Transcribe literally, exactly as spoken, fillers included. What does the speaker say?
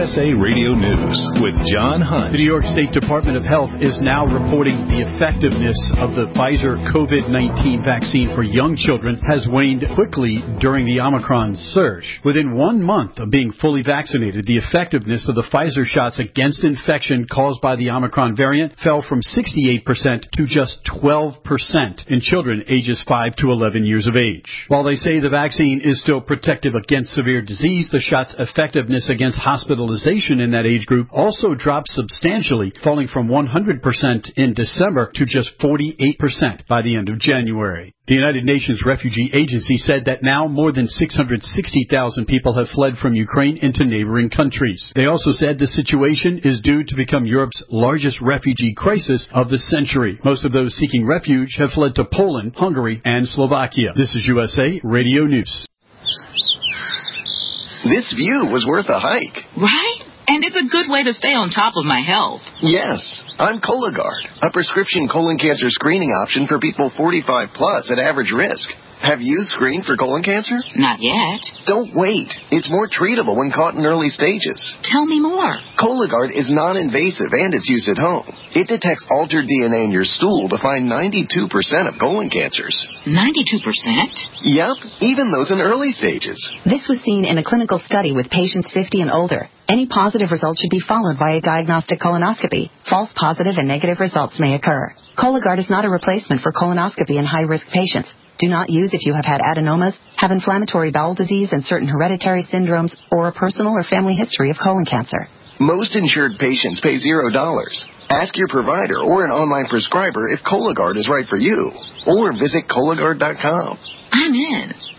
S A Radio News with John Hunt. The New York State Department of Health is now reporting the effectiveness of the Pfizer COVID nineteen vaccine for young children has waned quickly during the Omicron surge. Within one month of being fully vaccinated, the effectiveness of the Pfizer shots against infection caused by the Omicron variant fell from sixty-eight percent to just twelve percent in children ages five to eleven years of age. While they say the vaccine is still protective against severe disease, the shot's effectiveness against hospitalization in that age group also dropped substantially, falling from one hundred percent in December to just forty-eight percent by the end of January. The United Nations Refugee Agency said that now more than six hundred sixty thousand people have fled from Ukraine into neighboring countries. They also said the situation is due to become Europe's largest refugee crisis of the century. Most of those seeking refuge have fled to Poland, Hungary, and Slovakia. This is U S A Radio News. This view was worth a hike. Right? And it's a good way to stay on top of my health. Yes. I'm Cologuard, a prescription colon cancer screening option for people forty-five plus at average risk. Have you screened for colon cancer? Not yet. Don't wait. It's more treatable when caught in early stages. Tell me more. Cologuard is non-invasive and it's used at home. It detects altered D N A in your stool to find ninety-two percent of colon cancers. ninety-two percent? Yep, even those in early stages. This was seen in a clinical study with patients fifty and older. Any positive result should be followed by a diagnostic colonoscopy. False positive and negative results may occur. Cologuard is not a replacement for colonoscopy in high-risk patients. Do not use if you have had adenomas, have inflammatory bowel disease and certain hereditary syndromes, or a personal or family history of colon cancer. Most insured patients pay zero dollars. Ask your provider or an online prescriber if Cologuard is right for you, or visit Cologuard dot com. I'm in.